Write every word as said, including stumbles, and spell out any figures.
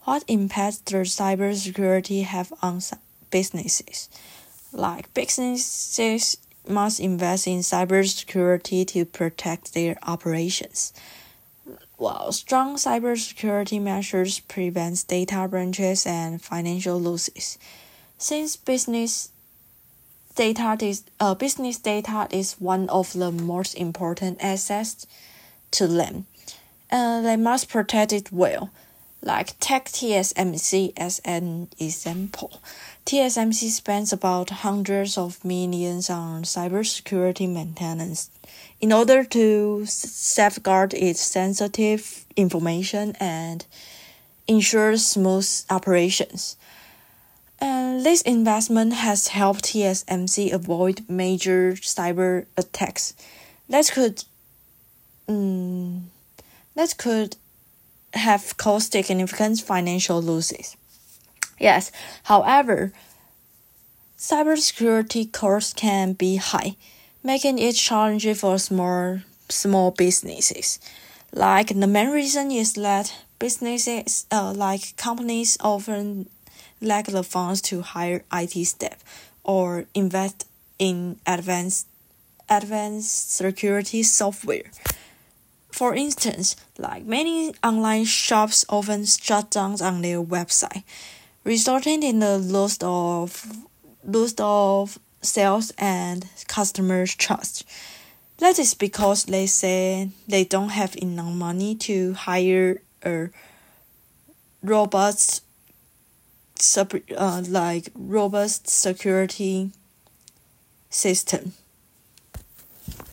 What impact does cybersecurity have on businesses? Like businesses must invest in cybersecurity to protect their operations. While strong cybersecurity measures prevent data breaches and financial losses. Since business data is, uh, business data is one of the most important assets to them, uh, they must protect it well. Like take T S M C as an example. T S M C spends about hundreds of millions on cybersecurity maintenance in order to safeguard its sensitive information and ensure smooth operations. And this investment has helped T S M C avoid major cyber attacks that could, um, that could have caused significant financial losses. Yes, however, cybersecurity costs can be high, making it challenging for small, small businesses. Like the main reason is that businesses, uh, like companies often lack the funds to hire I T staff or invest in advanced, advanced security software. For instance, like many online shops often shut down on their website, resulting in the loss of loss of sales and customer trust. That is because they say they don't have enough money to hire a robust, uh, like robust security system.